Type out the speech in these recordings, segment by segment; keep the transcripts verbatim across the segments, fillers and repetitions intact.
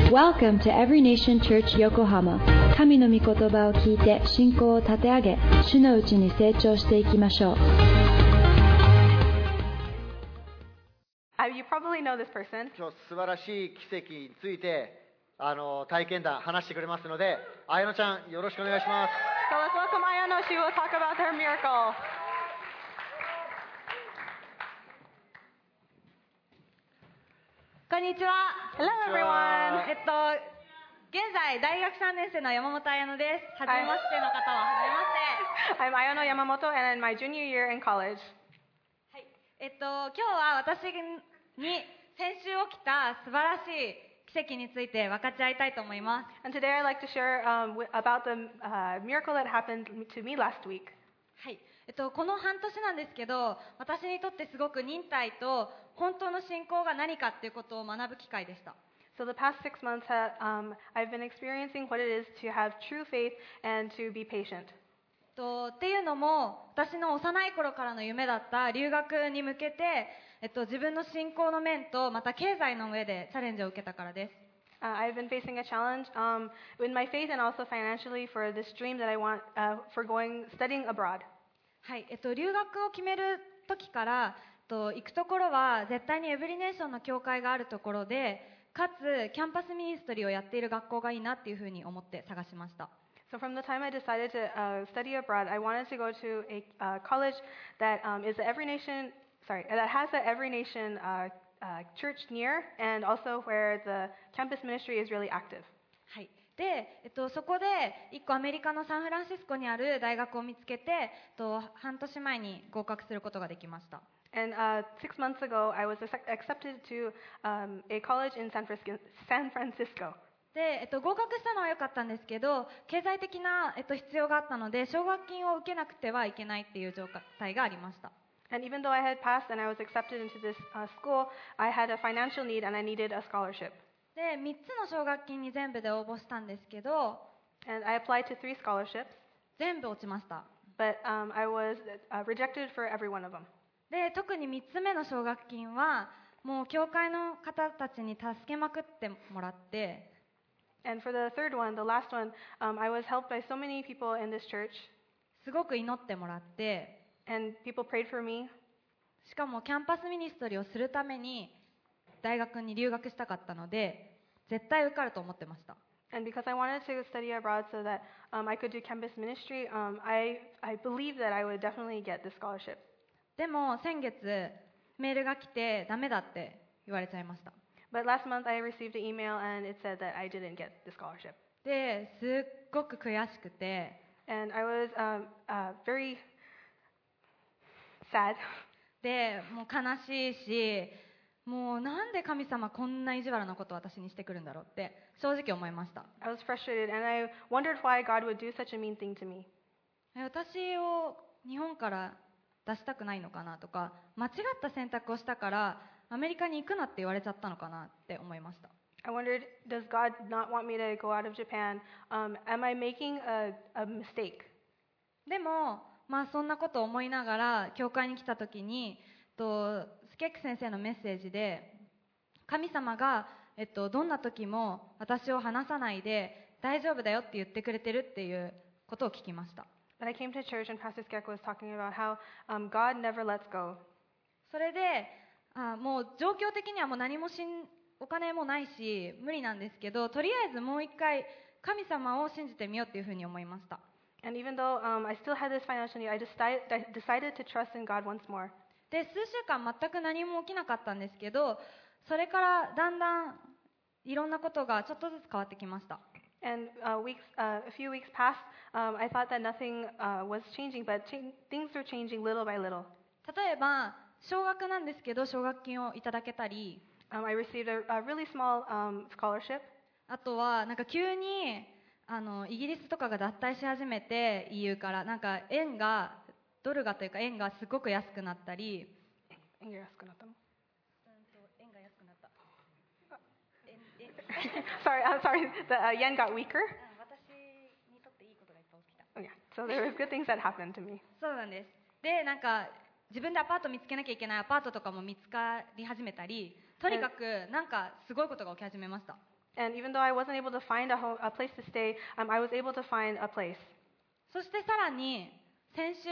Welcome to Every Nation Church Yokohama. 神の御言葉を聞いて信仰を立て上げ、主のうちに成長していきましょう。 Uh, you probably know this person. 今日素晴らしい奇跡についてあの体験談話してくれますので、綾乃ちゃんよろしくお願いします。 So let's welcome Ayano. She will talk about her miracle. こんにちは。 Hello, everyone. えっと現在大学さんねん生の山本彩乃です。はじめましての方ははじめまして。 I'm Ayano Yamamoto, and in my junior year in college. はい。えっと今日は私に先週起きた素晴らしい奇跡について分かち合いたいと思います。 And today I'd like to share um, w- about the uh, miracle that happened to me last week. はい。えっとこの半年なんですけど、私にとってすごく忍耐と本当の信仰が何かっていうことを学ぶ機会でした。 So the past six months, ha- um, I've been experiencing what it is to have true faith and to be patient. とっていうのも私の幼い頃からの夢だった留学に向けて、えっと、自分の信仰の面とまた経済の上でチャレンジを受けたからです。 Uh, I've been facing a challenge um, in my faith and also financially for this dream that I want uh, for going studying abroad. はい、えっと、留学を決める時からと行くところは絶対にエブリネーションの教会があるところで、かつキャンパスミニストリーをやっている学校がいいなっていうふうに思って探しました。 So from the time I decided to uh, study abroad, I wanted to go to a uh, college that um, is a every nation, sorry, that has a every nation uh, uh, church near, and also where the campus ministry is really active. はい、で、えっと、そこでいっこアメリカのサンフランシスコにある大学を見つけて、えっと、半年前に合格することができました。 And uh, six months ago, I was ac- accepted to um, a college in San Francisco. San Francisco. で、えっと、合格したのは良かったんですけど、経済的な、えっと、必要があったので奨学金を受けなくてはいけないっていう状態がありました。 And even though I had passed and I was accepted into this uh, school, I had a financial need and I needed a scholarship. で、みっつの奨学金に全部で応募したんですけど、 And I applied to three scholarships, 全部落ちました。 but um, I was uh, rejected for every one of them. で、特にみっつめの奨学金はもう教会の方たちに助けまくってもらって、 And for the third one, the last one, um, I was helped by so many people in this church, すごく祈ってもらって、 and people prayed for me. しかもキャンパスミニストリーをするために大学に留学したかったので絶対受かると思ってました。 And because I wanted to study abroad so that um, I could do campus ministry, um, I, I believed that I would definitely get the scholarship. でも先月メールが来てダメだって言われちゃいました。 But last month I received an email and it said that I didn't get the scholarship. ですっごく悔しくて、 And I was um, uh, very sad. でもう悲しいし、もうなんで神様こんな意地悪なことを私にしてくるんだろうって正直思いました。 I was frustrated and I wondered why God would do such a mean thing to me. え私を日本から出したくないのかなとか、間違った選択をしたからアメリカに行くなって言われちゃったのかなって思いました。 I wondered, does God not want me to go out of Japan? Um, am I making a, a mistake? でも、まあ、そんなことを思いながら教会に来た時にとスケック先生のメッセージで神様が、えっと、どんな時も私を離さないで大丈夫だよって言ってくれてるっていうことを聞きました。 But I came to church and Pastor Skek was talking about how um, God never lets go. それであもう状況的にはもう何もしんお金もないし無理なんですけど、とりあえずもう一回神様を信じてみようっていうふうに思いました。 And even though um, I still had this financial need, I decided, I decided to trust in God once more. で数週間全く何も起きなかったんですけど、それからだんだんいろんなことがちょっとずつ変わってきました。 And uh, weeks, uh, a few weeks passed. Um, I thought that nothing uh, was changing, but ch- things were changing little by little. 例えば奨学なんですけど奨学金をいただけたり、 Um, I received a, a really small um, scholarship. あとはなんか急にあのイギリスとかが脱退し始めて イーユー からなんか円がドルがというか円がすごく安くなったり、 円が安くなったの？ 円が安くなった。 sorry, I'm sorry. The uh, yen got weaker. 私にとっていいことがいっぱい起きた。 Oh, yeah. So there was good things that happened to me. そうなんです。でなんか自分でアパート見つけなきゃいけないアパートとかも見つかり始めたり、とにかくなんかすごいことが起き始めました。 And even though I wasn't able to find a, home, a place to stay, um, I was able to find a place. そしてさらに先週、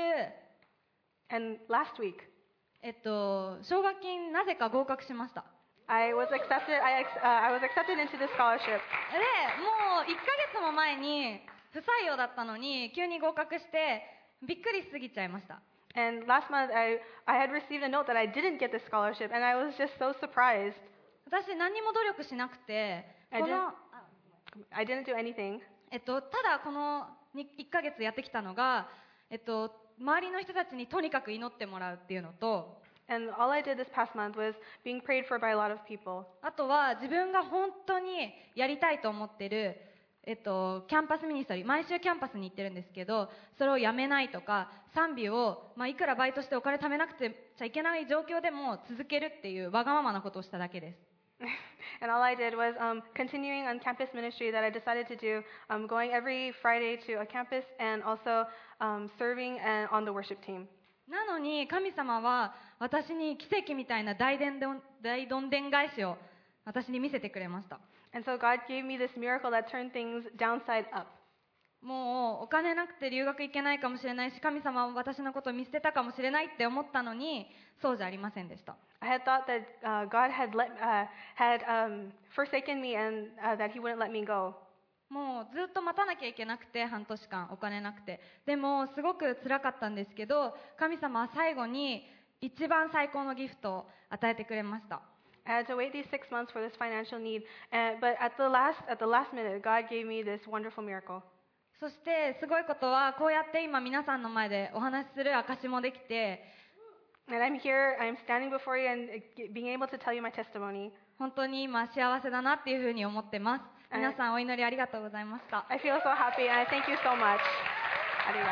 And last week, えっと、奨学金なぜか合格しました。 I was accepted. I, ex- uh, I was accepted into this scholarship. でもういっかげつも前に不採用だったのに急に合格してびっくりしすぎちゃいました。 And last month, I, I had received a note that I didn't get the scholarship, and I was just so surprised. 私何も努力しなくて、 I こ didn't, の I didn't do anything. えっと、ただこのにいっかげつやってきたのが、えっと、周りの人たちにとにかく祈ってもらうっていうのと、 And all I did this past month was being prayed for by a lot of people. あとは自分が本当にやりたいと思ってる、えっと、キャンパスミニストリー、毎週キャンパスに行ってるんですけど、それをやめないとか、賛美を、まあ、いくらバイトしてお金貯めなくてちゃいけない状況でも続けるっていうわがままなことをしただけです。 And all I did was um, continuing on campus ministry that I decided to do, um, going every Friday to a campus and also um, serving and on the worship team. なのに神様は私に奇跡みたいな大どんでん大どんでん返しを私に見せてくれました。 And so God gave me this miracle that turned things downside up. もうお金なくて留学行けないかもしれないし、神様は私のことを見捨てたかもしれないって思ったのに、そうじゃありませんでした。 I had thought that uh, God had let uh, had um, forsaken me and uh, that He wouldn't let me go. もうずっと待たなきゃいけなくて、半年間お金なくて、でもすごく辛かったんですけど、神様は最後に一番最高のギフトを与えてくれました。 I had to wait these six months for this financial need, and, but at the last at the last minute, God gave me this wonderful miracle. そしてすごいことは、こうやって今皆さんの前でお話しする証もできて、 And I'm here, I'm standing before you and uh, being able to tell you my testimony. 本当に今幸せだなっていうふうに思ってます。 はい皆さんお祈りありがとうございました。 I feel so happy, and I thank you so much. ありがと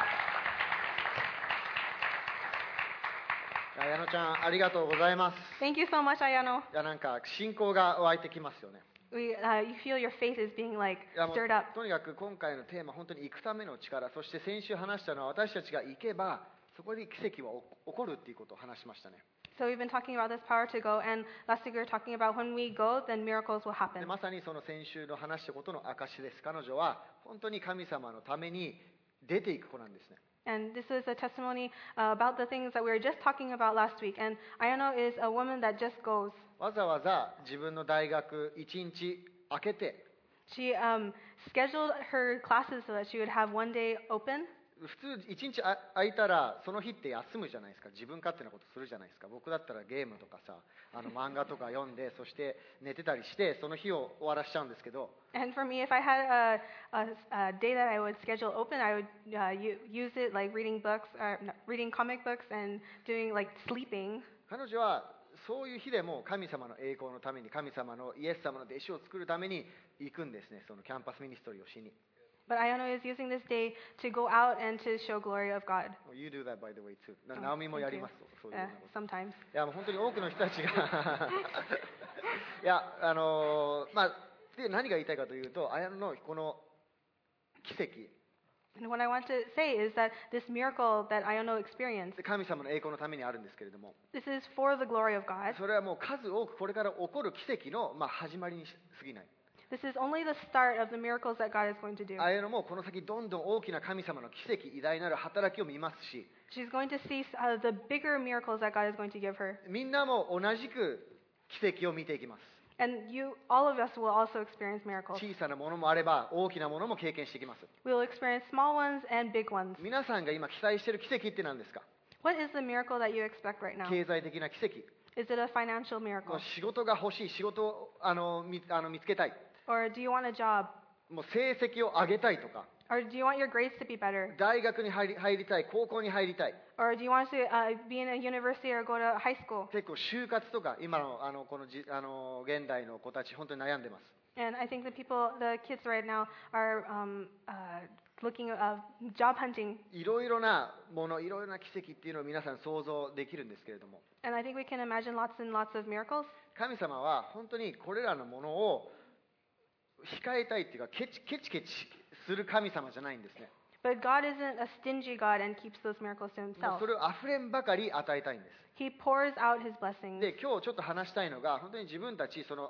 う。 矢野ちゃんありがとうございます。 Thank you so much, Ayano. いやなんか信仰が湧いてきますよね。 We, uh, you feel your faith is being like いやもう stirred up. とにかく今回のテーマ本当に行くための力、そして先週話したのは私たちが行けばそこで奇跡は起こるっていうことを話しましたね。 So we've been talking about this power to go, and last week we were talking about when we go, then miracles will で happen. まさにその先週の話したことの証です。彼女は本当に神様のために出ていく子なんですね。 And this is a testimony uh, about the things that we were just talking about last week. And Ayano is a woman that just goes. わざわざ自分の大学いちにち開けて She um, scheduled her classes so that she would have one day open. 普通いちにちあ空いたらその日って休むじゃないですか。自分勝手なことするじゃないですか。僕だったらゲームとかさ、あの漫画とか読んで、そして寝てたりしてその日を終わらしちゃうんですけど、 And for me, if I had a, a, a day that I would schedule open, I would uh, u- use it like reading books, or no, reading comic books, and doing like sleeping. 彼女はそういう日でも神様の栄光のために、神様のイエス様の弟子を作るために行くんですね。そのキャンパスミニストリーをしに。 But Ayano is using this day to go out and to show glory of God. You do that by the way too. な Oh, ナオミも thank やり you. ますそういうよ Uh, うなこと。 sometimes. いやもう本当に多くの人たちがいやあのーまあで何が言いたいかというと、綾野のこの奇跡、 And what I want to say is that this miracle that Ayano experienced, 神様の栄光のためにあるんですけれども、 this is for the glory of God. それはもう数多くこれから起こる奇跡の、まあ、始まりに過ぎない。 This is only the start of the miracles that God is going to do. 綾野もこの先どんどん大きな神様の奇跡、偉大なる働きを見ますし、 She's going to see uh, the bigger miracles that God is going to give her. みんなも同じく奇跡を見ていきます。 And you, all of us will also experience miracles. 小さなものもあれば大きなものも経験していきます。 We will experience small ones and big ones. 皆さんが今期待している奇跡って何ですか？ What is the miracle that you expect right now? 経済的な奇跡。 Is it a financial も miracle? う仕事が欲しい、仕事をあの見あの見つけたい。 Or do you want a job? もう成績を上げたいとか、 Or do you want your grades to be better? 大学に入り入りたい、高校に入りたい。 Or do you want to uh, be in a university or go to high school? 結構就活とか今のあのこのじあの現代の子たち本当に悩んでます。 And I think the people, the kids right now are um, uh, looking at uh, job hunting. いろいろなもの、いろいろな奇跡っていうのを皆さん想像できるんですけれども、 And I think we can imagine lots and lots of miracles. 神様は本当にこれらのものを控えたいっていうかケチケチケチする神様じゃないんですね。 But God isn't a stingy God and keeps those miracles to もう himself. それを溢れんばかり与えたいんです。 He pours out his blessings. で今日ちょっと話したいのが本当に自分たちその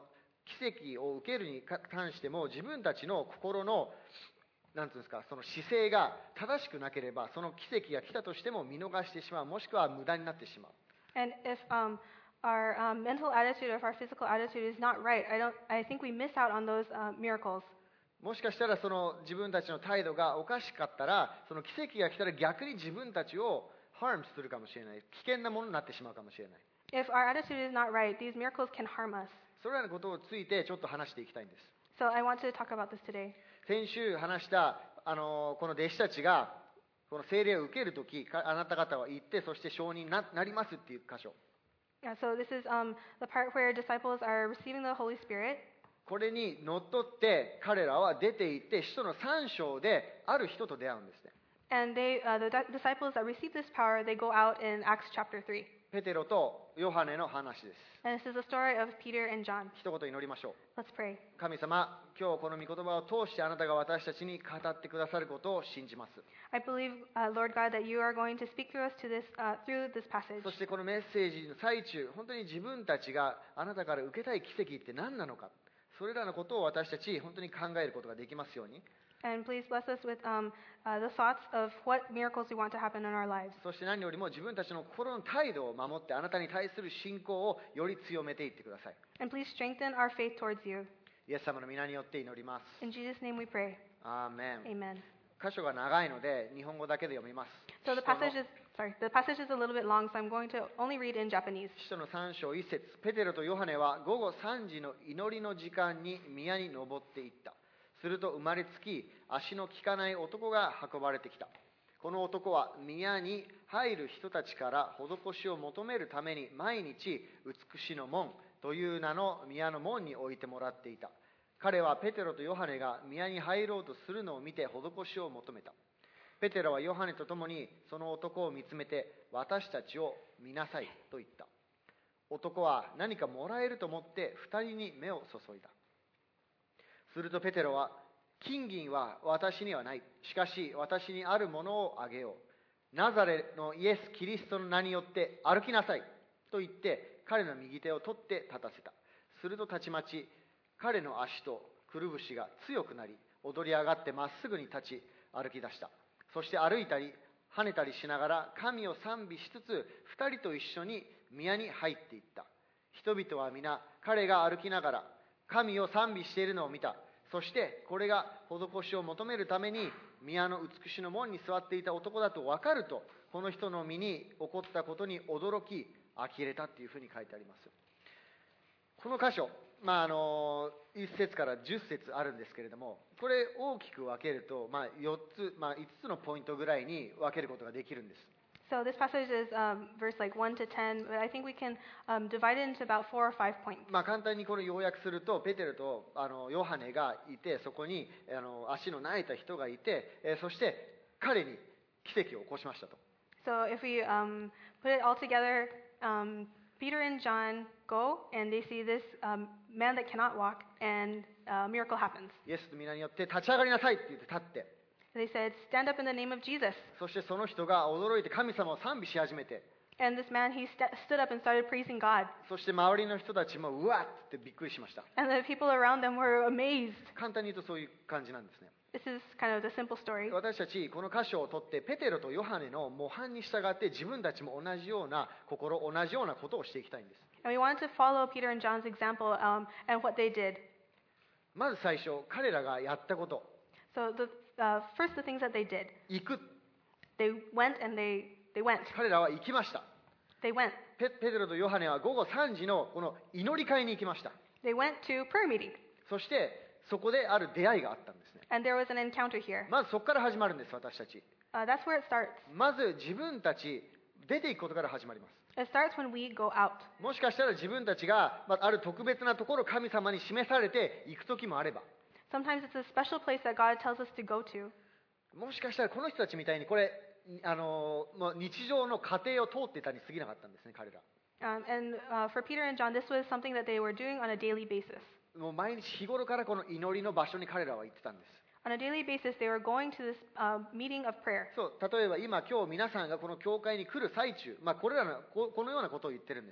奇跡を受けるに関しても自分たちの心のなんていうんですか、その姿勢が正しくなければ、その奇跡が来たとしても見逃してしまう、もしくは無駄になってしまう。 And if um, our um, mental attitude, if our physical attitude is not right, I don't. I think we miss out on those uh, miracles. もしかしたらその自分たちの態度がおかしかったら、その奇跡が来たら逆に自分たちを harm するかもしれない。危険なものになってしまうかもしれない。 If our attitude is not right, these miracles can harm us. それらのことをついてちょっと話していきたいんです。 So I want to talk about this today. 先週話したあのこの弟子たちがこの聖霊を受けるとき、あなた方は行って、そして証人に な, なりますっていう箇所。 Yeah, so this is um, the part where disciples are receiving the Holy Spirit. これにのっとって彼らは出て行って、使徒のさん章である人と出会うんですね。 And they, uh, the di- disciples that receive this power, they go out in Acts chapter three. ペテロとヨハネの話です。 And this is the story of Peter and John. 一言祈りましょう。 Let's pray. 神様、今日この御言葉を通してあなたが私たちに語ってくださることを信じます。 I believe, uh, Lord God, that you are going to speak through us to this, uh, through this passage. そしてこのメッセージの最中、本当に自分たちがあなたから受けたい奇跡って何なのか、それらのことを私たち本当に考えることができますように。 And please bless us with um, uh, the thoughts of what miracles we want to happen in our lives. そして何よりも自分たちの心の態度を守って、あなたに対する信仰をより強めていってください。 And please strengthen our faith towards you. イエス様の皆によって祈ります。 In Jesus' name we pray. アーメン。 Amen. 箇所が長いので日本語だけで読みます。 So the passage is sorry, the passage is a little bit long, so I'm going to only read in Japanese. 使徒のさん章いち節、ペテロとヨハネは午後さん時の祈りの時間に宮に登っていった。すると生まれつき足の利かない男が運ばれてきた。この男は宮に入る人たちから施しを求めるために毎日美しの門という名の宮の門に置いてもらっていた。彼はペテロとヨハネが宮に入ろうとするのを見て施しを求めた。ペテロはヨハネと共にその男を見つめて、私たちを見なさいと言った。男は何かもらえると思って二人に目を注いだ。するとペテロは、金銀は私にはない。しかし私にあるものをあげよう。ナザレのイエス・キリストの名によって歩きなさいと言って彼の右手を取って立たせた。するとたちまち彼の足とくるぶしが強くなり、踊り上がってまっすぐに立ち歩き出した。そして歩いたり跳ねたりしながら神を賛美しつつ、二人と一緒に宮に入っていった。人々は皆彼が歩きながら神を賛美しているのを見た。そしてこれが施しを求めるために宮の美しの門に座っていた男だと分かると、この人の身に起こったことに驚き呆れたっていうふうに書いてあります。この箇所、まあ、あのいち節からじゅっ節あるんですけれども、これ大きく分けると、まあ、よっつ、まあ、いつつのポイントぐらいに分けることができるんです。 So this passage is um, verse like one to ten, but I think we can um, divide it into about four or five points. まあ簡単にこれ要約すると、ペテロとあのヨハネがいて、そこにあの足の萎えた人がいて、えー、そして彼に奇跡を起こしましたと。 So if we um, put it all together, um, Peter and John go and they see this um, man that cannot walk, and a miracle happens. イエスの皆によって立ち上がりなさいって言って立って、 They said, "Stand up in the name of Jesus." そしてその人が驚いて神様を賛美し始めて、 And this man, he st- stood up and started praising God. そして周りの人たちもうわっってびっくりしました。 And the people around them were amazed. 簡単に言うとそういう感じなんですね。 This is kind of the simple story. 私たちこの箇所を取って、ペテロとヨハネの模範に従って自分たちも同じような心、同じようなことをしていきたいんです。 And we wanted to follow Peter and John's example um, and what they did. まず最初、彼らがやったこと、 So the, uh, first, the things that they did. 行く。 They went and they, they went. 彼らは行きました。 They went. ペペテロとヨハネは午後さん時のこの祈り会に行きました。 They went to prayer meeting. そしてそこである出会いがあったんですね。 And there was an encounter here. まずそこから始まるんです、私たち。 Uh, that's where it starts. まず自分たち出ていくことから始まります。 It starts when we go out. もしかしたら自分たちが、まあ、ある特別なところを神様に示されて行く時もあれば、 Sometimes it's a special place that God tells us to go to. もしかしたらこの人たちみたいにこれあのもう日常の過程を通っていたに過ぎなかったんですね、彼ら。 Um, and uh, for Peter and John, this was something that they were doing on a daily basis. もう毎日日頃からこの祈りの場所に彼らは行ってたんです。 On a daily basis, they were going to this uh, meeting of prayer. そう、例えば今今日皆さんがこの教会に来る最中、まあ、これらのここのようなことを言ってるんですね。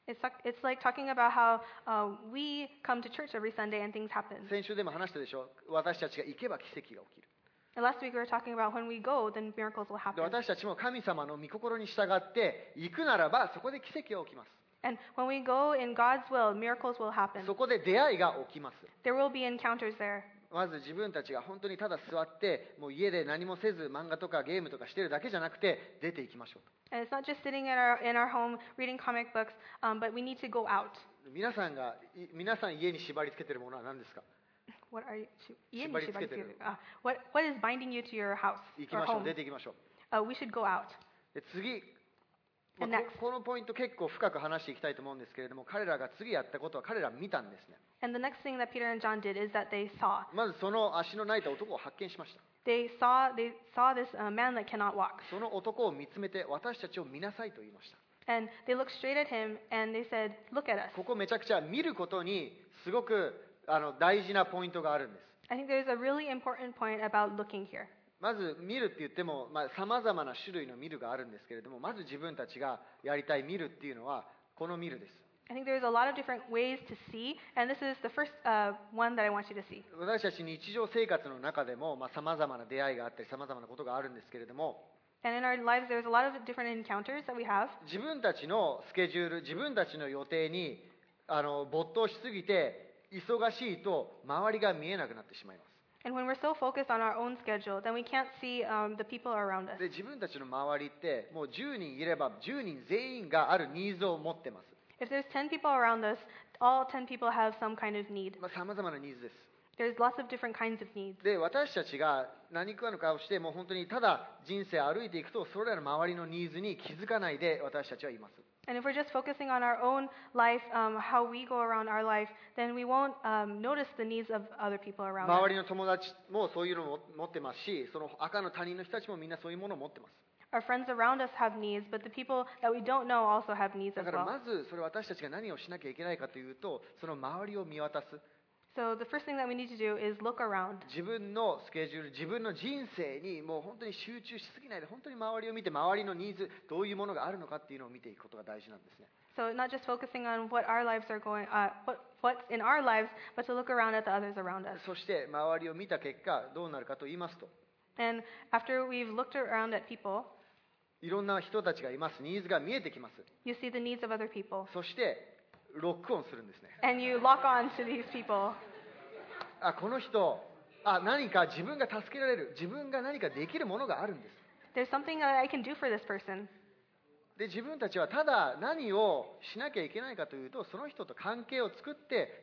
It's like, it's like talking about how uh, we come to church every Sunday and things happen. 先週でも話したでしょ。私たちが行けば奇跡が起きる。 And last week we were talking about when we go, then miracles will で happen. 私たちも神様の御心に従って行くならば、そこで奇跡が起きます。 And when we go in God's will, miracles will happen. そこで出会いが起きます。 There will be encounters there. まず自分たちが本当にただ座ってもう家で何もせず漫画とかゲームとかしてるだけじゃなくて出ていきましょう And it's not just sitting in our, in our home reading comic books, um, but we need to go out. と。皆さんがい皆さん家に縛り付けてるものは何ですか？ What are you? 家に縛り付けてる。 縛り付ける。Ah, what, what is binding you to your house 行き or ましょう。 home? 出ていきましょう。 Uh, we should go out. で次、まあ And next. ここのポイント結構深く話していきたいと思うんですけれども、彼らが次やったことは彼ら見たんですね。 And the next thing that Peter and John did is that they saw. まずその足の泣いた男を発見しました。 They saw they saw this uh, man that cannot walk. その男を見つめて私たちを見なさいと言いました。 And they looked straight at him and they said, "Look at us." ここめちゃくちゃ見ることにすごくあの大事なポイントがあるんです。 I think there's a really important point about looking here. まず見るって言ってもさまざ、まな種類の見るがあるんですけれども、まず自分たちがやりたい見るっていうのはこの見るです。 I think there's a lot of different ways to see, and this is the first uh, one that I want you to see. 私たち日常生活の中でもさまざ、まな出会いがあったりさまざまなことがあるんですけれども、 And in our lives, there's a lot of different encounters that we have. 自分たちのスケジュール、自分たちの予定にあの没頭しすぎて忙しいと周りが見えなくなってしまいます。 And when we're so focused on our own schedule, then we can't see um, the people around us. で自分たちの周りってもうじゅうにんいればじゅうにん全員があるニーズを持ってます。 If there's ten people around us, all ten people have some kind of need. さまざ、まなニーズです。 There's lots of different kinds of needs. で私たちが何かのかをしてもう本当にただ人生を歩いていくとそれらの周りのニーズに気づかないで私たちはいます。 And if we're just focusing on our own life, um, how we go around our life, then we won't um, notice the needs of other people around 周 us. りの友達もそういうのを持ってますし、その赤の他人の人たちもみんなそういうものを持ってます。 Our friends around us have needs, but the people that we don't know also have needs だ as から well. まずそれ私たちが何をしなきゃいけないかというと、その周りを見渡す。 So the first thing that we need to do is look around. 自分のスケジュール、自分の人生にもう本当に集中しすぎないで、本当に周りを見て、周りのニーズ、どういうものがあるのかっていうのを見ていくことが大事なんですね。 So not just focusing on what our lives are going, uh, what, what's in our lives, but to look around at the others around us. そして周りを見た結果、どうなるかと言いますと、 And after we've looked around at people, いろんな人たちがいます。ニーズが見えてきます。 you see the needs of other people. そしてロックオンするんですね。 And you lock on to these people. あ、この人、あ、何か自分が助けられる、自分が何かできるものがあるんです。 There's something that I can do for this person. で自分たちはただ何をしなきゃいけないかというと、その人と関係を作って、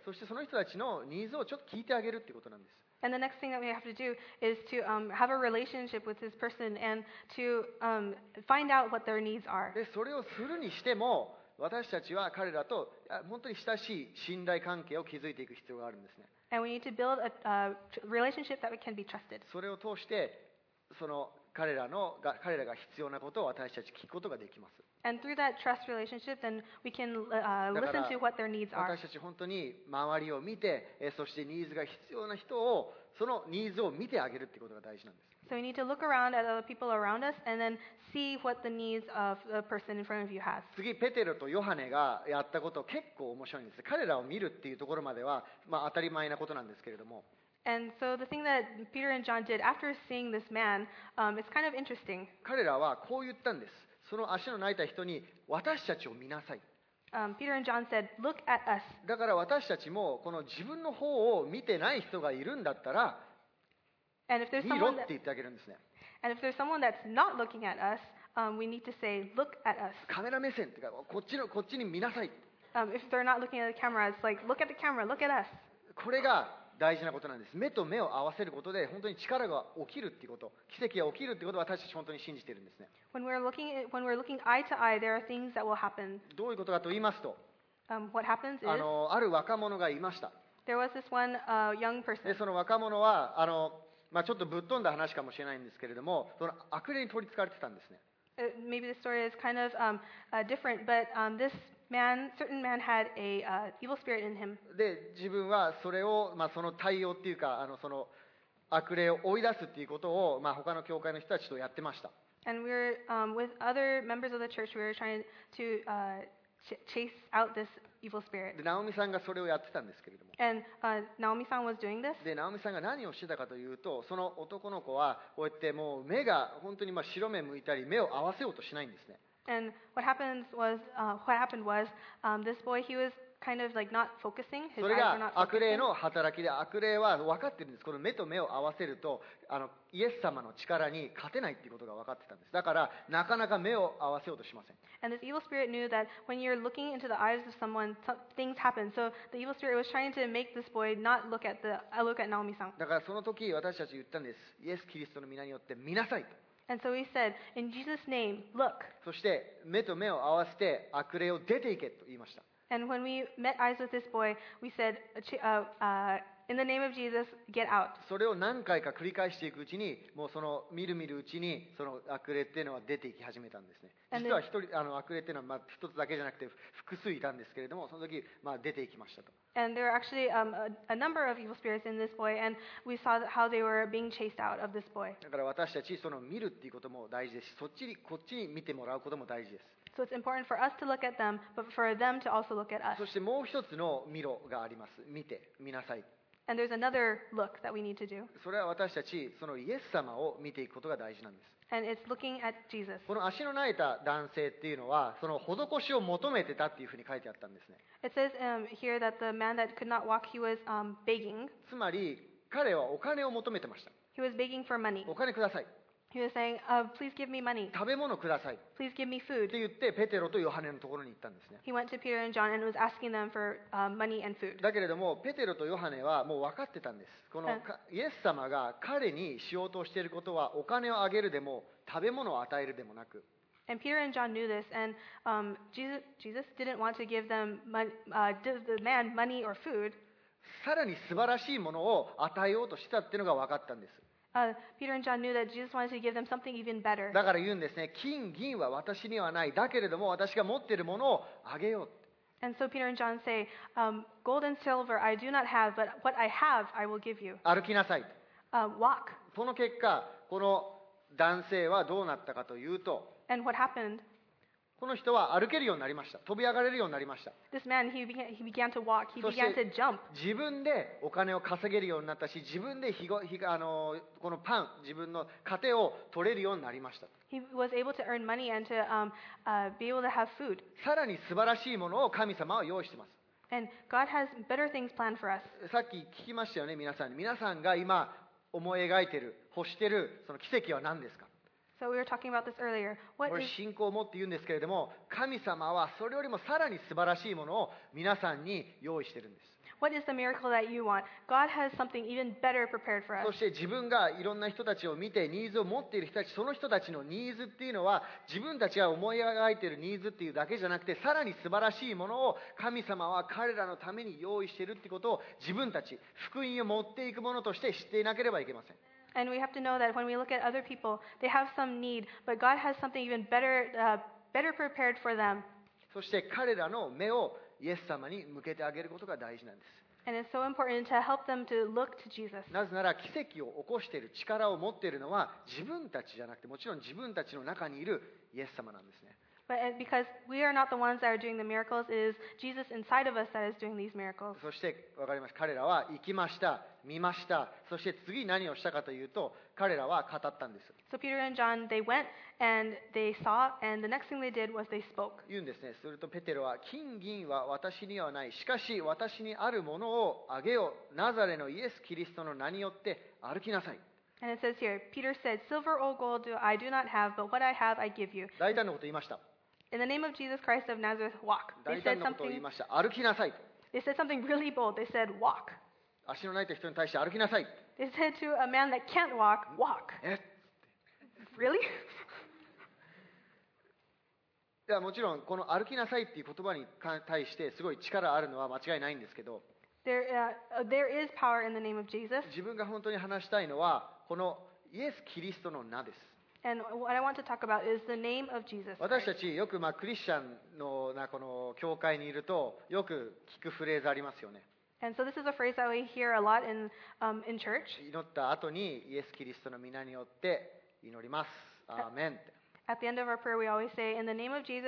そしてその人たちのニーズをちょっと聞いてあげるっていうことなんです。 And the next thing that we have to do is to um, have a relationship with this person and to um, find out what their needs are. でそれをするにしても、私たちは彼らと本当に親しい信頼関係を築いていく必要があるんですね。 And we need to build a, a tr- relationship that can be trusted. それを通してその彼らのが彼らが必要なことを私たち聞くことができます。 And through that trust relationship, then we can uh, だか listen ら to what their needs are. 私たち本当に周りを見て、えーそしてニーズが必要な人をそのニーズを見てあげるっていうことが大事なんです。 So we need to look around at other people around us and then see what the needs of the person in front of you has. 次ペテロとヨハネがやったこと結構面白いんです。彼らを見るっていうところまでは、まあ、当たり前なことなんですけれども、 And so the thing that Peter and John did after seeing this man, um, it's kind of interesting. 彼らはこう言ったんです。その足の泣いた人に私たちを見なさい。 Um, Peter and John said, "Look at us." だから私たちもこの自分の方を見てない人がいるんだったら And if there's 見ろ someone って that, 言ってあげるんですね。 and if there's someone that's not looking at us, um, we need to say, "Look at us." カメラ目線っていうかこっちのこっちに見なさい。 Um, if they're not looking at the camera, it's like, "Look at the camera. Look at us." これが大事なことなんです。目と目を合わせることで本当に力が起きるっていうこと、奇跡が起きるっていうことを私たち本当に信じているんですね。 When we're looking at, when we're looking eye to eye, there are things that will happen. どういうことかと言いますと、 Um, what happens is あのある若者がいました。 there was this one uh, young で person. その若者はあの、まあ、ちょっとぶっ飛んだ話かもしれないんですけれども、その悪霊に取りつかれてたんですね。 Uh, maybe the story is kind of um, uh, different, but um, this man, certain man, had a uh, evil spirit in him. で自分はそれを、まあ、その対応っていうかあのその悪霊を追い出すっていうことを、まあ、他の教会の人たちとやってました。 And we were um, with other members of the church. We were trying to uh, ch- chase out this evil spirit. で、ナオミさんがそれをやってたんですけれども。 And uh, Naomi-san was doing this. で、ナオミさんが何をしてたかというと、その男の子はこうやってもう目が本当にまあ白目向いたり目を合わせようとしないんですね。 And what happened was, uh, what happened was, um, this boy, he was kind of like not focusing. His それ eyes were が not 悪霊 focusing. の働きで、悪霊は分かってるんです。この目と目を合わせるとあのイエス様の力に勝てないっていうことが分かってたんです。だからなかなか目を合わせようとしません。 And this evil spirit knew that when you're looking into the eyes of someone, some, things happen. So the evil spirit was trying to make this boy not look at the, uh, look at Naomi-san. だからその時私たち言ったんです。イエス・キリストの皆によって見なさいと。 And so he said, in Jesus' name, look. そして目と目を合わせて悪霊を出ていけと言いました。 And when we met eyes with this boy, we said, uh, uh, in the name of Jesus, get out. それを何回か繰り返していくうちに、もうそのみるみるうちにその悪霊っていうのは出ていき始めたんですね。実は一人あの悪霊っていうのはまあ一つだけじゃなくて複数いたんですけれども、その時まあ出ていきましたと。 And there were actually um, a, a number of evil spirits in this boy, and we saw how they were being chased out of this boy. だから私たちその見るっていうことも大事ですし、そっちにこっちに見てもらうことも大事です。 So it's important for us to look at them, but for them to also look at us. そしてもう一つの見ろがあります。見て、見なさい。 And there's another look that we need to do, それは私たちそのイエス様を見ていくことが大事なんです。 and it's looking at Jesus. この足の苗えた男性っていうのはその施しを求めてたっていうふうに書いてあったんですね。 It says um, here that the man that could not walk, he was um, begging. つまり彼はお金を求めてました。 He was begging for money. お金ください。 He was saying, uh, please give me money. 食べ物ください。っ Please give me て food. 言ってペテロとヨハネのところに行ったんですね。 He went to Peter and John and was asking them for uh, money and food. だけれどもペテロとヨハネはもう分かってたんです。このかイエス様が彼にしようとしていることはお金をあげるでも食べ物を与えるでもなく、 And Peter and John knew this, and um, Jesus, Jesus didn't want to give them mon- uh, the man money or food. さらに素晴らしいものを与えようとしてたっていうのが分かったんです。 Uh, Peter and John knew that Jesus wanted to give them something even better. だから言うんですね。金銀は私にはない。だけれども私が持っているものをあげよう。 And so Peter and John say, um, gold and silver I do not have, but what I have I will give you. 歩きなさい。 Uh, walk. その結果この男性はどうなったかというと、 And what happened? この人は歩けるようになりました。飛び上がれるようになりました。 This man, he began, he began to walk. He そし began て to jump. 自分でお金を稼げるようになったし、自分で日ご日あのこのパン、自分の糧を取れるようになりました。 He was able to earn money and to um, uh, be able to have food. さらに素晴らしいものを神様は用意しています。 And God has better things planned for us. さっき聞きましたよね、皆さんに。皆さんが今思い描いている、欲しているその奇跡は何ですか？ So we were talking about this earlier. こ What れ is 信仰を持って言うんですけれども、神様はそれよりもさらに素晴らしいものを皆さんに用意しているんです。 what is the miracle that you want? God has something even better prepared for us. そして自分がいろんな人たちを見てニーズを持っている人たち、その人たちのニーズっていうのは自分たちが思い描いているニーズっていうだけじゃなくて、さらに素晴らしいものを神様は彼らのために用意しているってことを自分たち、福音を持っていくものとして知っていなければいけません。 And we have to know that when we look at other people, they have some need, but God has something even better, uh, better prepared for them. そして彼らの目をイエス様に向けてあげることが大事なんです。 And it's so important to help them to look to Jesus. なぜなら奇跡を起こしている力を持っているのは自分たちじゃなくて、もちろん自分たちの中にいるイエス様なんですね。 But uh, because we are not the ones that are doing the miracles, it is Jesus inside of us that is doing these miracles. そして分かります。彼らは行きました、見ました。そして次何をしたかというと、彼らは語ったんです。 So Peter and John, they went and they saw, and the next thing they did was they spoke. 言うんですね。するとペテロは、金銀は私にはない。しかし私にあるものをあげよう。ナザレのイエス・キリストの名によって歩きなさい。 And it says here, Peter said, Silver or gold do I do not have, but what I have I give you. 大胆なこと言いました。 In the name of Jesus Christ of Nazareth, walk. They 大 said 胆なことを言い something, ました。歩きなさい。 they said something really bold. They said, walk. 足のないた人に対して歩きなさい。 They said to a man that can't walk, walk. え Really? いやもちろんこの歩きなさいっていう言葉に対してすごい力あるのは間違いないんですけど、 There, uh, there is power in the name of Jesus. 自分が本当に話したいのはこのイエス・キリストの名です。 And what I want to talk about is the name of Jesus. 私たちよくまあクリスチャンのなこの教会にいるとよく聞くフレーズありますよね。 And so this is a phrase that we hear a lot in, um, in church. 祈った後にイエス・キリストの皆によって祈ります。アーメンって。 At the end of our prayer, we always say, in the name of Jesus,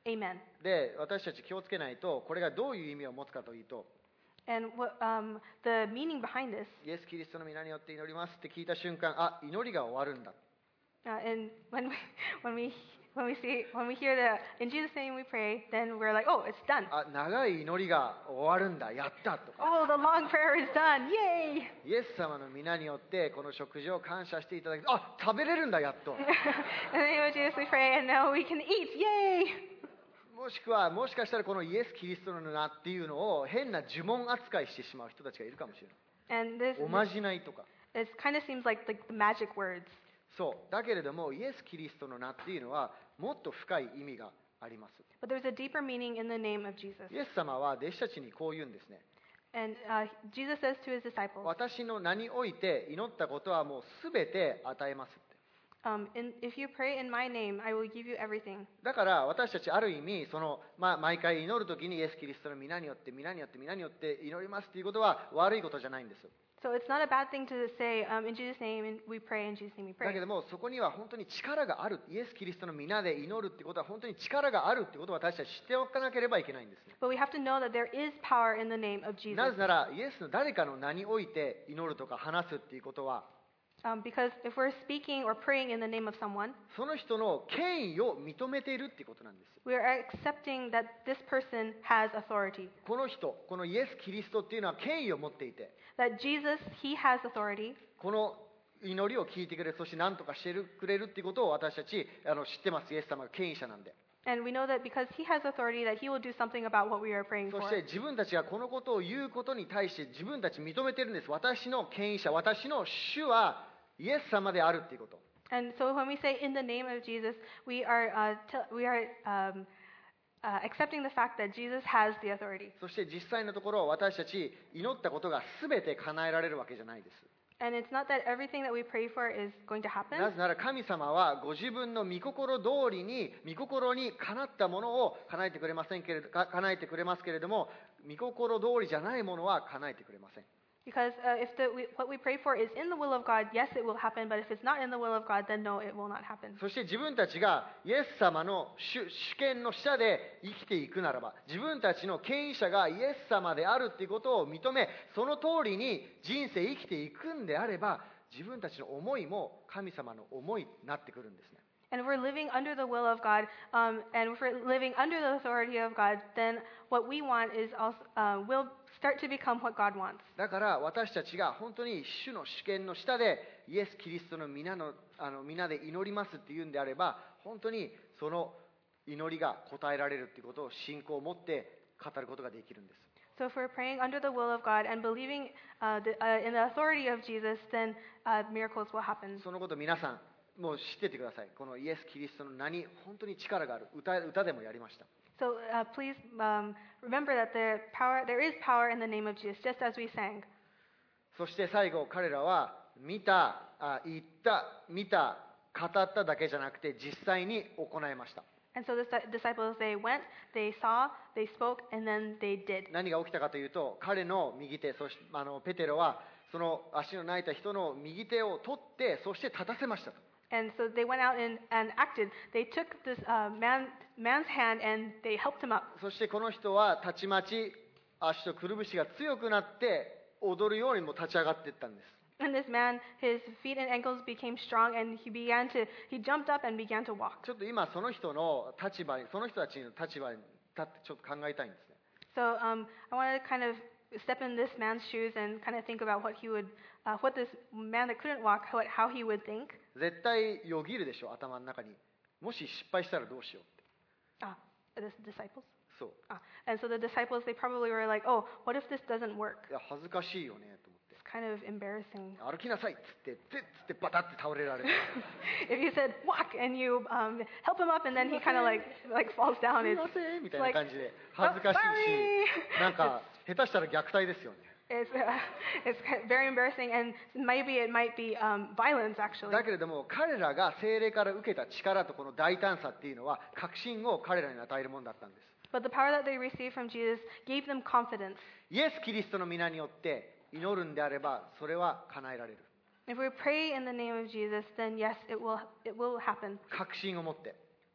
Amen. で、私たち気をつけないと、これがどういう意味を持つかというと、 And what, um, the meaning behind this, イエス・キリストの皆によって祈りますって聞いた瞬間、あ、祈りが終わるんだ。 uh, and when we, when we, when we see, when we hear the in Jesus' name we pray, then we're like, oh, it's done. あ、長い祈りが終わるんだ、やったとか。 Oh, the long prayer is done. Yay! イエス様の皆によってこの食事を感謝していただき、あ、食べれるんだ、やっと。 In the name of Jesus we pray, and now we can eat. Yay! もしくは、もしかしたらこのイエス・キリストの名っていうのを変な呪文扱いしてしまう人たちがいるかもしれない。 And this, おまじないとか。 it kind of seems like, like the magic words. そう。だけれども、イエス・キリストの名っていうのはもっと深い意味があります。 But there's a deeper meaning in the name of Jesus. イエス様は弟子たちにこう言うんですね。 And uh, Jesus says to his disciples, 私の名において祈ったことはもうすべて与えますって。 um, in, if you pray in my name, I will give you everything. だから私たちある意味その、まあ、毎回祈るときにイエス・キリストの皆によって皆によって皆によって祈りますっていうことは悪いことじゃないんです。 So it's not a bad thing to say, um, in Jesus' name we pray, in Jesus' name we だ pray. けどもそこには本当に力がある、イエス・キリストの皆で祈るってことは本当に力があるってことを私たち知っておかなければいけないんですね。 But we have to know that there is power in the name of な Jesus. ぜならイエスの誰かの名において祈るとか話すっていうことは Um, because if we're speaking or praying in the name of someone, その人の権威を認めているっていうことなんです。 we are accepting that this person has authority. この人、このイエス・キリストっていうのは権威を持っていて、 That Jesus, he has authority. この祈りを聞いてくれる、そして何とかしてくれるっていうことを私たちあの知ってます。イエス様が権威者なんで。 And we know that because he has authority, that he will do something about what we are praying そ for. して自分たちがこのことを言うことに対して自分たち認めてるんです。私の権威者、私の主はイエス様であるっていうこと。 And so when we say in the name of Jesus, we are, uh, t- we are um, uh, accepting the fact that Jesus has the authority. そして実際のところ私たち祈ったことが全て叶えられるわけじゃないです。 And it's not that everything that we pray for is going to happen. なぜなら神様はご自分の御心通りに御心にかなったものを叶えてくれませんけれどか叶えてくれますけれども、御心通りじゃないものは叶えてくれません。 Because uh, if the, we, what we pray for is in the will of God, yes, it will happen. But if it's not in the will of God, then no, it will not happen. そして自分たちがイエス様の主主権の下で生きていくならば、自分たちの権威者がイエス様であるということを認め、その通りに人生生きていくんであれば、自分たちの思いも神様の思いになってくるんですね。 And if we're living under the will of God, um, and if we're living under the authority of God, then what we want is also uh, will start to become what God wants. だから私たちが本当に主の主権の下でイエス・キリストの皆のあの皆で祈りますっていうんであれば、本当にその祈りが応えられるっていうことを信仰を持って語ることができるんです。 So if we're praying under the will of God and believing uh, the, uh, in the authority of Jesus, then uh, miracles will happen. そのこと皆さんもう知っててください。このイエス・キリストの名に本当に力がある。歌歌でもやりました。 So uh, please um, remember that there, power, there is power in the name of Jesus, just as we sang. そして最後彼らは見た、あ言った、見た、語っただけじゃなくて実際に行いました。 And so the disciples, they went, they saw, they spoke, and then they did. 何が起きたかというと、彼の右手、そしてあのペテロはその足の泣いた人の右手を取って、そして立たせましたと。 And so they went out and, and acted. They took this uh, man, man's hand and they helped him up. そしてこの人はたちまち足とくるぶしが強くなって踊るようにも立ち上がっていったんです。 And this man, his feet and ankles became strong, and he began to, he jumped up and began to walk. ちょっと今その人の立場に、その人たちの立場に立ってちょっと考えたいんですね。 So um, I want to kind of step in this man's shoes and kind of think about what he would, uh, what this man that couldn't walk, what, how he would think. 絶対よぎるでしょ、頭の中に。もし失敗したらどうしようって。 Ah, the disciples. そう。 Ah, and so the disciples, they probably were like, "Oh, what if this doesn't work?" いや恥ずかしいよねと思って。 It's kind of embarrassing. 歩きなさいっつって、つっつってバタって倒れられる。 If you said walk and you um, help him up, and then he kind of like like falls down, すい it's ませんみたい like な感じで恥ずかしいし、なんか下手したら虐待ですよね。 it's uh, it's kind of very embarrassing, and maybe it might be um, violence actually. だけれども彼らが聖霊から受けた力とこの大胆さっていうのは確信を彼らに与えるものだったんです。 But the power that they received from Jesus gave them confidence. イエス・キリストの皆によって祈るんであればそれは叶えられる。 If we pray in the name of Jesus, then yes, it will it will happen. 確信を持って。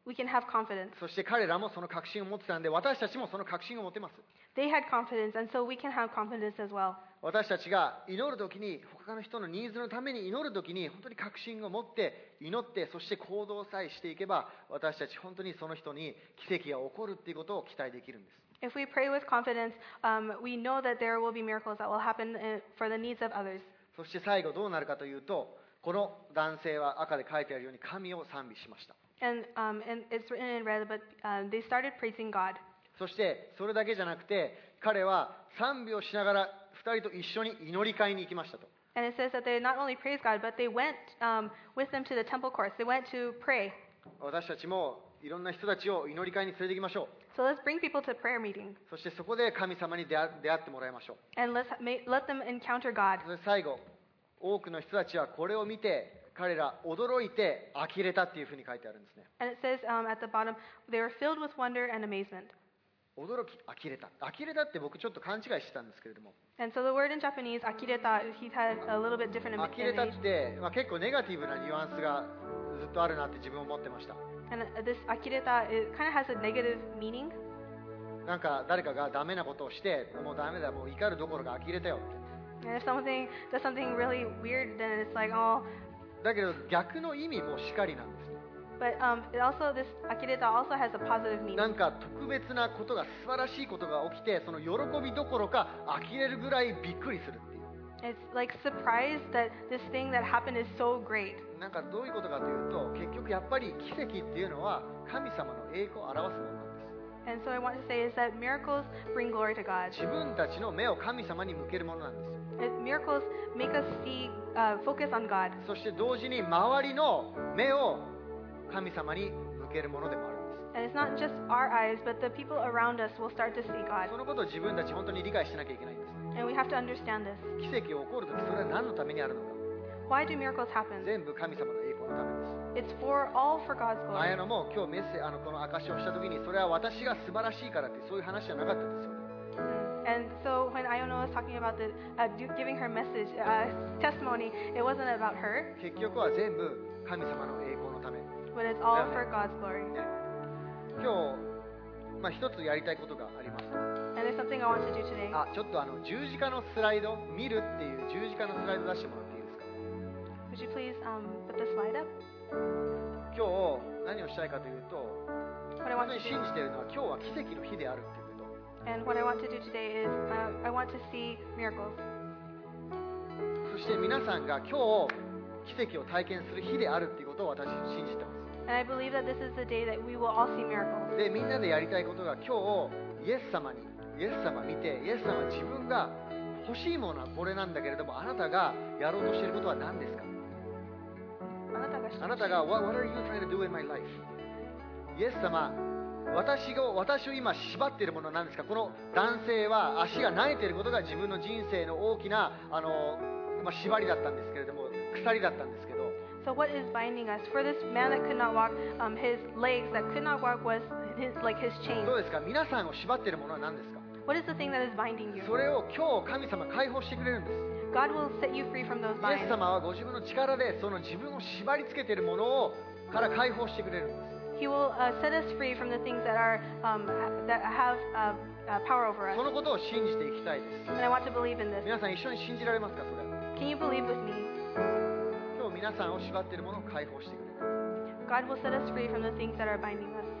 we can have confidence. そして彼らもその確信を持ってたので、私たちもその確信を持てます。 They had confidence, and so we can have confidence as well. 私たちが祈るときに、他の人のニーズのために祈るときに、本当に確信を持って祈って、そして行動さえしていけば、私たち本当にその人に奇跡が起こるっていうことを期待できるんです。 If we pray with confidence, um, we know that there will be miracles that will happen uh, for the needs of others. そして最後どうなるかというと、この男性は赤で書いてあるように神を賛美しました。 And, um, and it's written in red, but um, they started praising God. そしてそれだけじゃなくて、彼は賛美をしながらふたりと一緒に祈り会に行きましたと。 And it says that they not only praised God, but they went um, with them to the temple courts. They went to pray. 私たちもいろんな人たちを祈り会に連れて行きましょう。 So let's bring people to prayer meeting. そしてそこで神様に出会出会ってもらいましょう。 And let's ma- let them encounter God. そして最後、多くの人たちはこれを見て、彼ら驚いて呆れたっていうふうに書いてあるんですね。 And it says um, at the bottom, they were filled with wonder and amazement. 驚き、呆れた。呆れたって僕ちょっと勘違いしてたんですけれども。 And so the word in Japanese, akireta, he had a little bit different 呆れたっ image. て、まあ、結構ネガティブなニュアンスがずっとあるなって自分は思ってました。 And this akireta, it kind of has a negative meaning. なんか誰かがダメなことをして、もうダメだ、もう怒るどころか呆れたよって。 And if something does something really weird, then it's like, oh. だけど逆の意味もしかりなんですね。 But um, it also, this akireta also has a positive meaning. なんか特別なことが、素晴らしいことが起きて、その喜びどころか呆れるぐらいびっくりするっていう。 It's like surprised that this thing that happened is so great. なんかどういうことかというと、結局やっぱり奇跡っていうのは神様の栄光を表すものなんです。 And so I want to say is that miracles bring glory to God. 自分たちの目を神様に向けるものなんです。 It, miracles make us see, uh, focus on God. そして同時に周りの目を神様に向けるものでもあるんです。 And it's not just our eyes, but the people around us will start to see God. そのことを自分たち本当に理解しなきゃいけないんです。 And we have to understand this. 奇跡が起こるとき、それは何のためにあるのか。 Why do miracles happen? 全部神様の栄光のためです。 It's for all for God's 綾 glory. 野も今日メッセあのこの証しをしたときに、それは私が素晴らしいからってそういう話じゃなかったですよね。 And so when Iono was talking about the, uh, do- giving her message, uh, testimony, it wasn't about her, 結局は全部神様の栄光のため。 but it's all for God's glory. ね、今日、まあ、一つやりたいことがあります。 And there's something I want to do today. あ、ちょっとあの十字架のスライド、見るっていう十字架のスライド出してもらっていいですか。 Would you please um, put the slide up? 今日何をしたいかというと、 What I 本 want 当 to に信 do, じているのは今日は奇跡の日であるっていうこと。 and what I want to do today is uh, I want to see miracles. そして皆さんが今日奇跡を体験する日であるっていうことを私信じてます。 And I believe that this is the day that we will all see miracles. で、みんなでやりたいことが今日イエス様にイエス様見て、イエス様自分が欲しいものはこれなんだけれども、あなたがやろうとしていることは何ですか。あなたが What, what are you trying to do in my life? イエス様、私が私を今縛っているものは何ですか。この男性は足が慣れていることが自分の人生の大きなあの、まあ、縛りだったんですけれども、鎖だったんですけど、 So what is binding us? For this man that could not walk, um, his legs that could not walk was his, like his chain. どうですか。皆さんを縛っているものは何ですか。 What is the thing that is binding you? それを今日神様解放してくれるんです。 God will set you free from those イエス binds. 様はご自分の力でその自分を縛り付けているものをから解放してくれるんです。 He will uh, set us free from the things that are um, that have uh, uh, power over us. そのことを信じていきたいです。 And I want to believe in this. 皆さん一緒に信じられますか。それ Can you believe with me? 今日皆さんを縛っているものを解放してくれる。 God will set us free from the things that are binding us.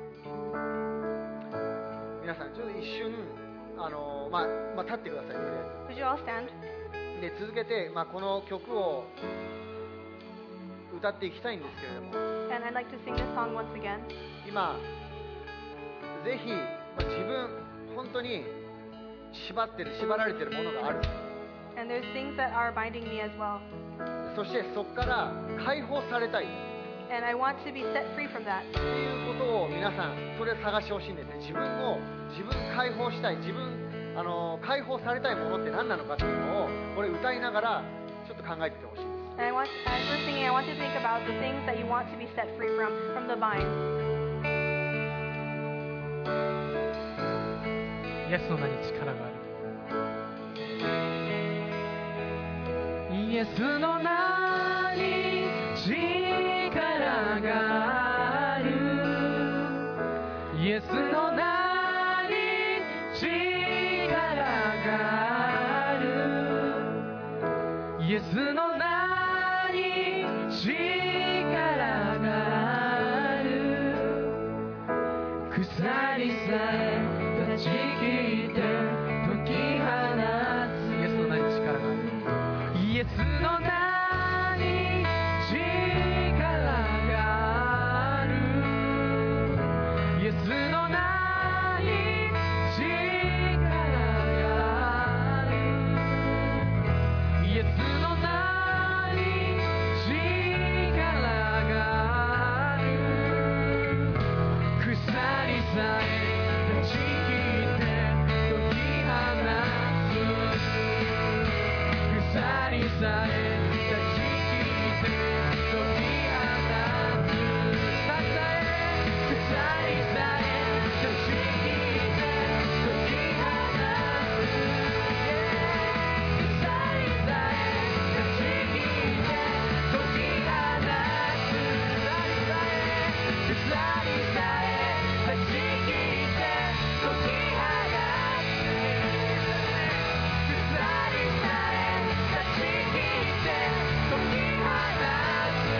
皆さんちょっと一瞬あの、まあまあ、立ってください。とりあ Would you all stand? えずで続けて、まあ、この曲を歌っていきたいんですけれども、 And I'd like to sing this song once again. 今ぜひ、まあ、自分本当に縛ってる縛られてるものがある。 And there's things that are binding me as well. そしてそこから解放されたい And I want to be set free from that. っていうことを皆さんそれを探してほしいんですね。自分を自分解放したい、自分あの解放されたいものって何なのかっていうのをこれ歌いながらちょっと考えててほしいんです。 And I want, as we're singing, I want you to think about the things that you want to be set free from, from the binds. イエスの名に力がある。イエスの名に力がある。 イエスの名に力がある。イエスの名に力がある。鎖さえ断ち切って解き放つ。イエスの名に力がある。イエスの名に力がある。イエスの名に力がある。イエスの名に力がある。鎖さえ断ち切って解き放つ。鎖さえ断ち切って解き放つ。鎖さえ鎖さえ断ち切って解き放つ。鎖さえ断ち切って解き放つ。鎖さえ鎖さえ断ち切って解き放つ。鎖さえ断ち切って解き放つ。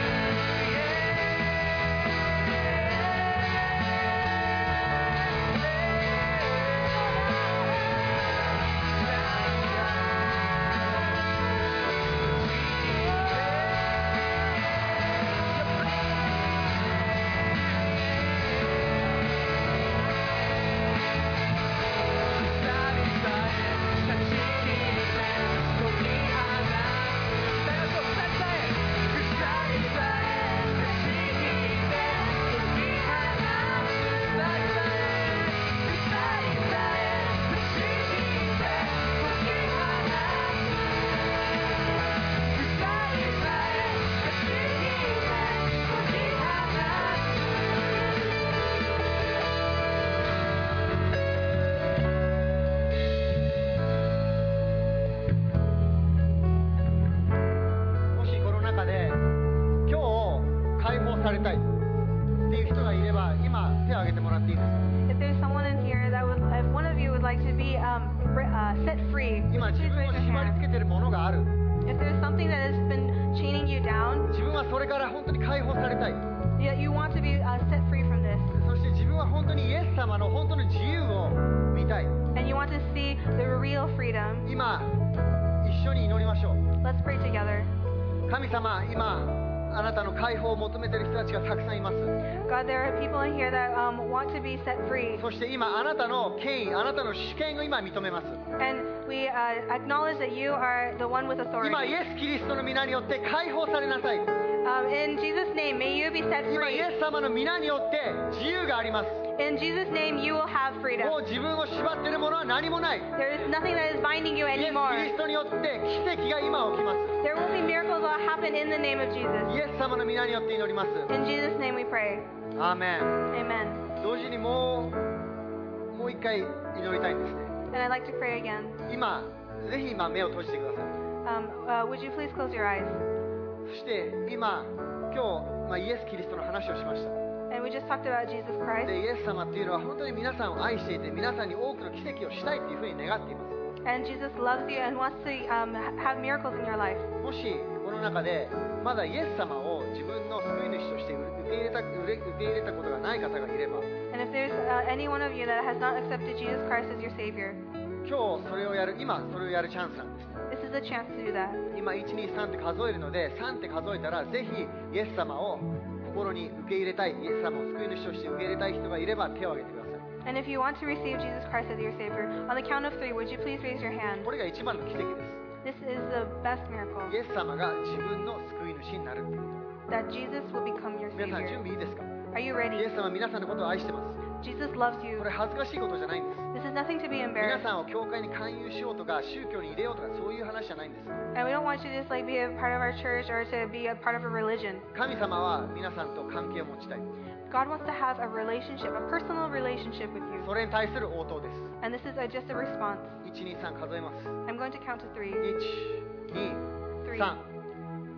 もしこの中で今日解放されたいっていう人がいれば今手を挙げてもらっていいですか。 If there's someone in here that would, if one of you would like to be um, fr- uh, set free, 今自 please 分 raise を your 縛り hand. 付けてるものがある。 If there's something that has been chaining you down, 自分はそれから本当に解放されたい。 you, you want to be uh, set free from this, そして自分は本当にイエス様の本当の自由を見たい。 and you want to see the real freedom, 今一緒に祈りましょう。 let's pray together. 神様、今あなたの解放を求めている人たちがたくさんいます。 God, there are people in here that um, want to be set free, そして今あなたの権威、あなたの主権を今認めます。 and we uh, acknowledge that you are the one with 今イ authority. エス・キリストの皆によって解放されなさい。 Um, in Jesus' name, may you be set 今 free. イエス様の皆によって自由があります。 In Jesus' name, you will have も freedom. う自分を縛っているものは何もない。 There is nothing that is binding you イエス・キ anymore. リストによって奇跡が今起きます。 There will be miracles that happen in the name of Jesus. イエス様の皆によって祈ります。 In Jesus' name we pray. アーメン。 Amen. 同時にもうもう一回祈りたいんですね。 And I'd like to pray again. 今ぜひ今目を閉じてください。 Um, uh, would you please close your eyes? そして今今日、まあ、イエス・キリストの話をしました。 And we just talked about Jesus Christ. でイエス様っていうのは本当に皆さんを愛していて、皆さんに多くの奇跡をしたいというふうに願っています。 And Jesus loves you and wants to um, ha- have miracles in your life. もしこの中でまだイエス様を自分の救い主として受け入れた、受け入れたことがない方がいれば、 And if there's uh, any one of you that has not accepted Jesus Christ as your Savior, 今日それをやる、今それをやるチャンスなんです。 this is a chance to do that. 今いちにさんって数えるので、さんって数えたらぜひイエス様を心に受け入れたい、イエス様を救い主として受け入れたい人がいれば手を挙げてください。 And if you want to receive Jesus Christ as your Savior, on the count of three, would you please raise your hand? これが一番の奇跡です。 This is the best miracle, イエス様が自分の救い主になるっていうこ that Jesus will become your と。皆さん準 Savior. 備いいですか？ Are you イ ready? エス様は皆さんのことを愛してます。 Jesus loves you. これ恥ずかしいことじゃないんです。 This is nothing to be 皆 embarrassed. さんを教会に勧誘しようとか宗教に入れようとかそういう話じゃないんです。 And we don't want you to just like be a part of our church or to be a part of a religion. 神様は皆さんと関係を持ちたい。 God wants to have a relationship, a personal relationship with you. それに対する応答です。 And this is a, just a response. いち、に、さん数えます。 I'm going to count to three. いち、に、 Three. さん。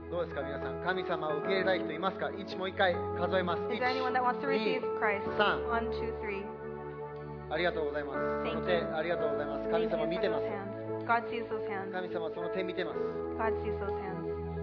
どうですか皆さん、神様を受け入れたい人いますか？いちもういっかい数えます。 Is there anyone that wants to receive Christ? さん One, two, three. ありがとうございます。 Thank その手 you. ありがとうございます。 Thank 神 you 様 for 見てま those す。 hands. God sees those hands. 神様その手見てます。 God sees those hands.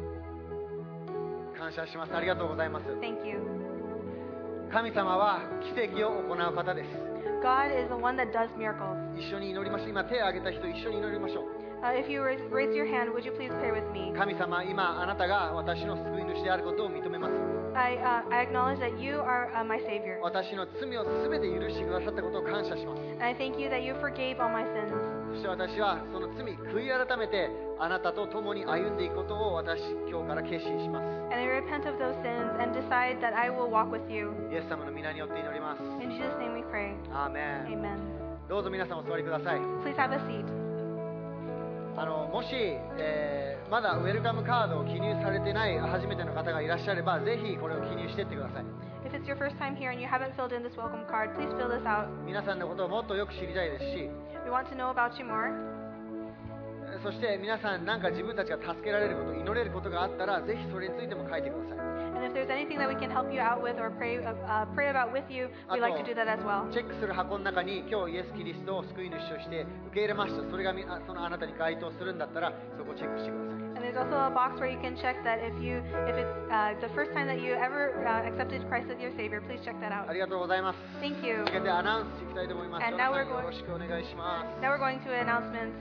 感謝します。ありがとうございます。 Thank you. 神様は奇跡を行う方です。 God is the one that does miracles. 一緒に祈りましょう。今手を挙げた人一緒に祈りましょう。 Uh, if you raise, raise your hand, would you please pray with me? 神様、今あなたが私の救い主であることを認めます。 I, uh, I acknowledge that you are uh, my Savior. 私の罪をすべて許してくださったことを感謝します。 And I thank you that you forgave all my sins. そして私はその罪悔い改めてあなたと共に歩んでいくことを私今日から決心します。 And I repent of those sins and decide that I will walk with you. イエス様の皆によって祈ります。 In Jesus' name we pray. アーメン。 Amen. どうぞ皆さんお座りください。 Please have a seat. あのもし、えーまだウェルカムカードを記入されてない初めての方がいらっしゃれば、ぜひこれを記入していってください。 If it's your first time here and you haven't filled in this welcome card, please fill this out. 皆さんのことをもっとよく知りたいですし、 We want to know about you more. そして皆さんなんか自分たちが助けられること、祈れることがあったら、ぜひそれについても書いてください。 And if there's anything that we can help you out with or pray, uh, pray about with you, we'd like to do that as well. チェックする箱の中に今日イエス・キリストを救い主として受け入れました。それがみあそのあなたに該当するんだったら、そこをチェックしてください。 And there's also a box where you can check that if you, if it's uh, the first time that you ever uh, accepted Christ as your Savior, please check that out. ありがとうございます。 Thank you. 続けてアナウンスしていきたいと思います。 And ジョ now ナ we're さん going- よろしくお願いします。 Now we're going to announcements.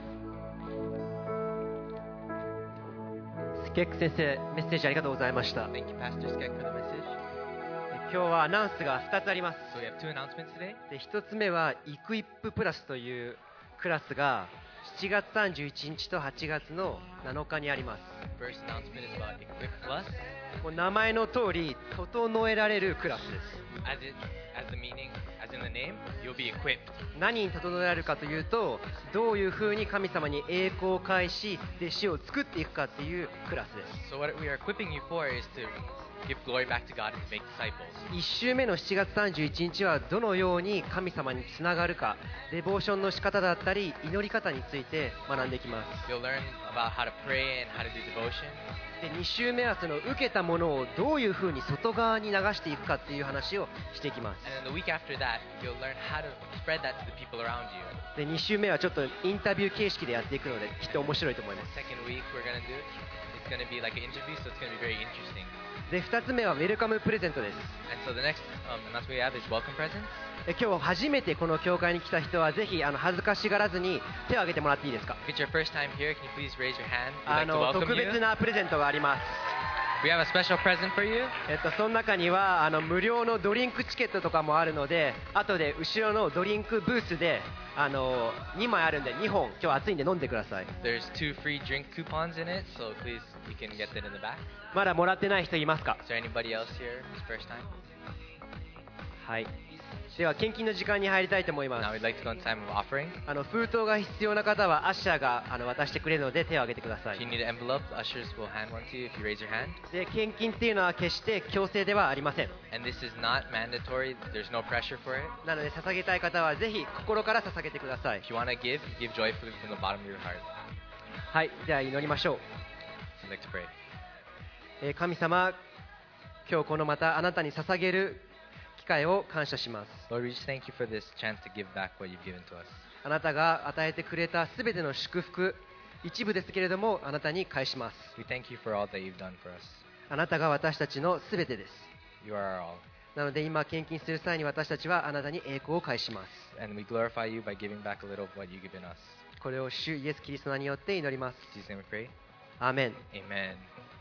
スケック先生、メッセージありがとうございました。 Thank you, Pastor Skek, for the message. 今日はアナウンスがふたつあります。 So we have two announcements today. でひとつめはイクイッププラスというクラスがしちがつさんじゅういちにちとはちがつのなのかにあります。 First announcement is about Equip Plus. もう名前の通り整えられるクラスです。 As it, as the meaning, as in the name, you'll be equipped. 何に整えられるかというと、どういうふうに神様に栄光を返し弟子を作っていくかっていうクラスです。 So what we are equipping you for is to give glory back to God and to make disciples. いっ週目のしちがつさんじゅういちにちはどのように神様につながるか、デボーションの仕方だったり祈り方について学んでいきます。 You'll learn about how to pray and how to do devotion. でに週目はその受けたものをどういうふうに外側に流していくかっていう話をしていきます。 And then the week after that, you'll learn how to spread that to the people around you. でに週目はちょっとインタビュー形式でやっていくのできっと面白いと思います。 Second week we're going to do, it's going to be like an interview, so it's going to be very interesting. でふたつめはウェルカムプレゼントです。 And so the next um, announcement we have is welcome presents. で今日初めてこの教会に来た人はぜひあの恥ずかしがらずに手を挙げてもらっていいですか。 If it's your first time here, can you please raise your hand? We'd あ like to の welcome 特 you. 別なプレゼントがあります。 We have a special present for you. えっと、その中にはあの無料のドリンクチケットとかもあるので、後で後ろのドリンクブースであのにまいあるんでにほん今日暑いんで飲んでください。 There's two free drink coupons in it, so please, you can get that in the back. まだもらってない人いますか。 Is there anybody else here who's first time? はい。では献金の時間に入りたいと思いま Now す。 we'd like to go in time of offering. あの封筒が必要な方はアッシャーがあの渡してくれるので手を挙げてくださ If い。 you need an envelope, the ushers will hand one to you if you raise your hand. で献金っていうのは決して強制ではありません。 And this is not mandatory. There's no pressure for it. なので捧げたい方はぜひ心から捧げてください。 If you want to give, give joyfully from the bottom of your heart. はい。では祈りましょう。 I'd like to pray. えー神様、今日このまたあなたに捧げる機会を感謝します。 Lord, we just thank you for this chance to give back what you've given to us. あなたが与えてくれたすべての祝福、一部ですけれどもあなたに返します。 We thank you for all that you've done for us. あなたが私たちのすべてです。 You are our all. なので今献金する際に私たちはあなたに栄光を返します。 And we glorify you by giving back a little of what you've given us. これを主イエス・キリストの名によって祈ります。 In Jesus' name we pray. アーメン。 Amen.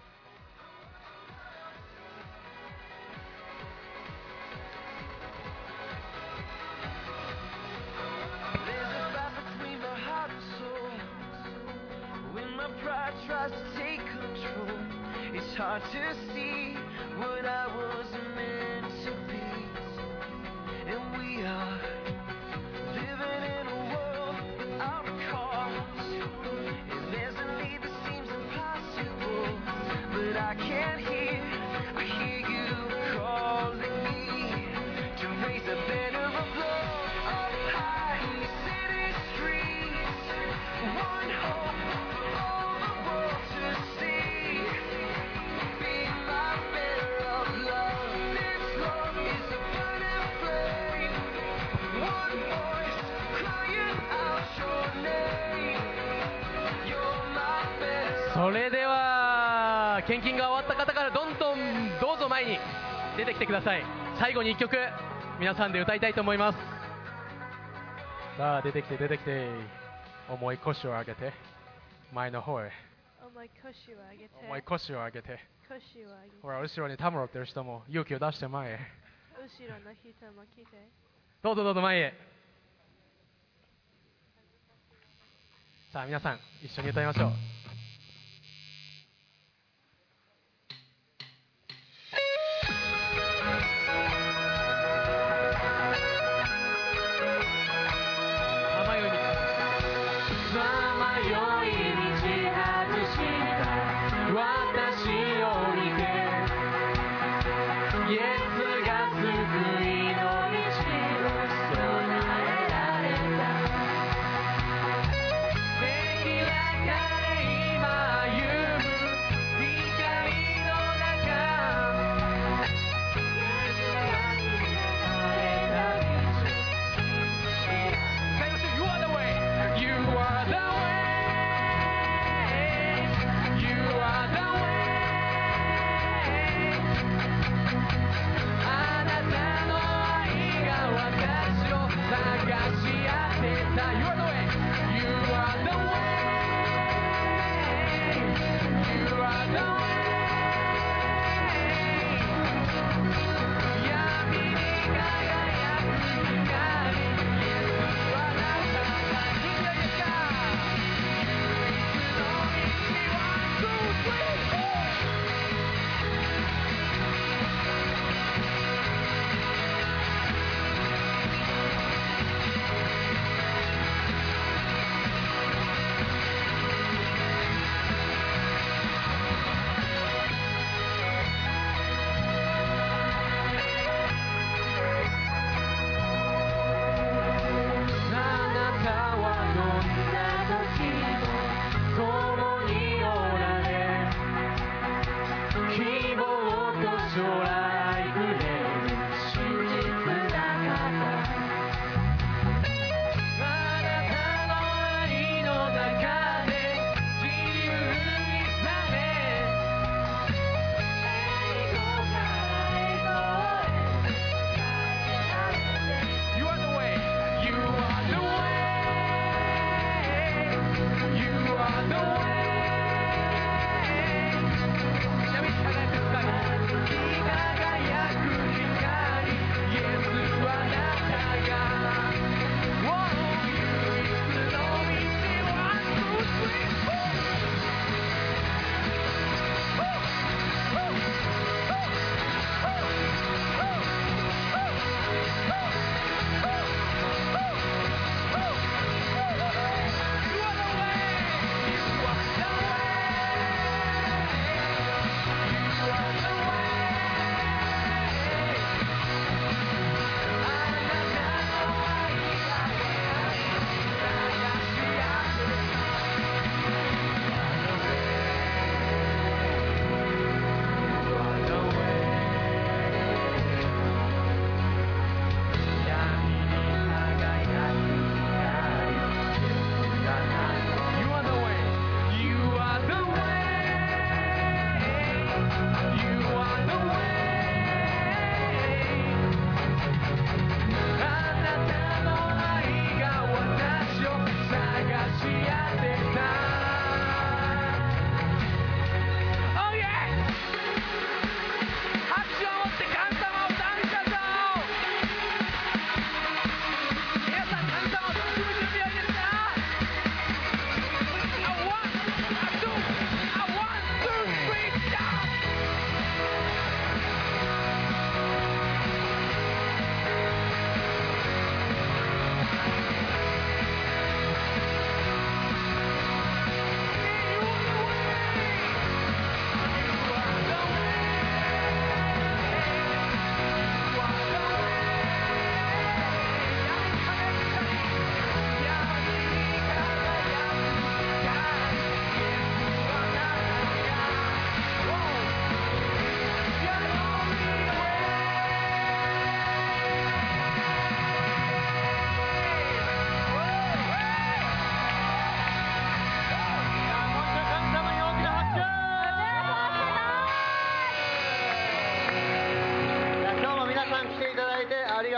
Pride tries to take control. It's hard to see what I was meant to be. And we are living in a world without a cause. And there's a need that seems impossible. But I can't hear, I hear you calling me to raise a banner of love up high in the city streets. One hope for all the world to see. それでは献金が終わった方からどんどんどうぞ前に出てきてください。最後にいっきょく皆さんで歌いたいと思います。さあ出てきて出てきて、重い腰を上げて前の方へ、 重い腰を上げて重い腰を上げて、 腰を上げて、 ほら後ろにたむろってる人も勇気を出して前へ、 後ろの人も来て、 どうぞどうぞ前へ。さあ皆さん一緒に歌いましょう。You are the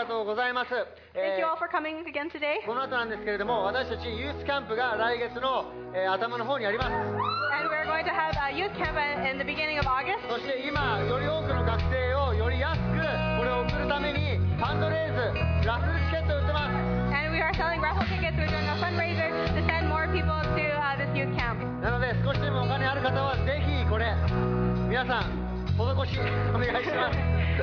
がとうございます。 Thank え you ー all for coming again today. この後なんですけれども、私たちユースキャンプが来月の、えー頭の方にあります。 And we're going to have a youth camp in the beginning of August. そして今より多くの学生をより安くこれを送るためにファンドレイズラッフルチケットを売ってます。 And we are selling raffle tickets. We're doing a fundraiser to send more people to uh, this youth camp. なので少しでもお金ある方はぜひこれ皆さん施しお願いします。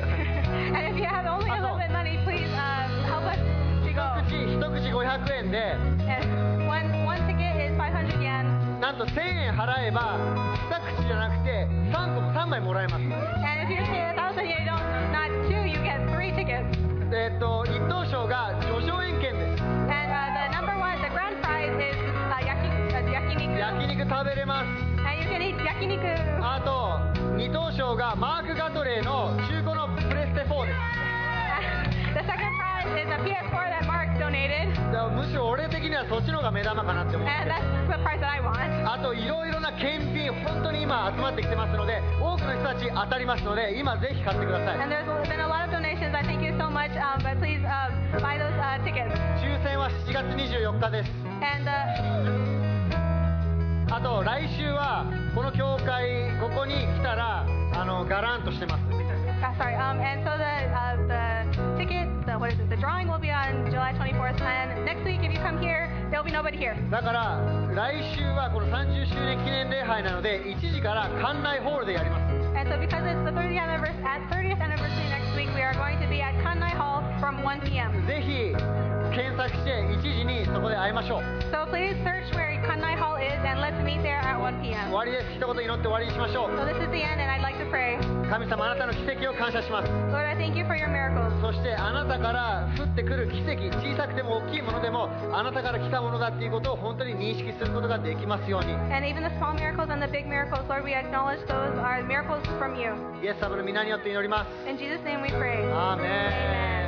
And if you have only a little bit of money, please uh, help us to 一 go. 口一口ごひゃくえんで And one, one ticket is five hundred yen. なんとせんえん払えばに口じゃなくてさんこもさんまいもらえます。 And if you pay a thousand yen, you don't, not two, you get three tickets. えっと一等賞が叙々苑券です。 And uh, the number one, the grand prize is uh, yaki, uh, yakiniku. 焼肉食べれます。 And you can eat yakiniku. あと二等賞がマーク・ガトレーの中古のプレステフォーです。 The second prize is a P S four that Mark donated. だからむしろ俺的にはそっちの方が目玉かなって思って And that's the prize that I want. あといろいろな検品本当に今集まってきてますので多くの人たち当たりますので今ぜひ買ってください。 And there's been a lot of donations. I thank you so much. Um, but please uh, buy those uh, tickets. 抽選はしちがつにじゅうよっかです。 And uh, あと来週はこの教会ここに来たらあのガランとしてます。 uh, sorry. Um, and so the uh, the ticket, the what is it? The drawing will be on July twenty-fourth. And next week, if you come here, there'll be nobody here. だから来週はこのさんじゅっしゅうねん記念礼拝なのでいちじから館内ホールでやります。 And so because it's the thirtieth anniversary, at thirtieth anniversary next week, we are going to be at Kanai Hall from one p.m. ぜひ検索していちじにそこで会いましょう。 So please search where Kanai Hall is and let's meet there at one p.m. 終わりです。一言祈って終わりにしましょう。 So this is the end, and I'd like to pray. 神様あなたの奇跡を感謝します。 Lord, I thank you for your miracles. そしてあなたから降ってくる奇跡小さくても大きいものでもあなたから来たものだっていうことを本当に認識することができますように。 And even the small miracles and the big miracles, Lord, we acknowledge those are miracles from you. イエス様の皆によって祈ります。 In Jesus' name we pray. アーメン。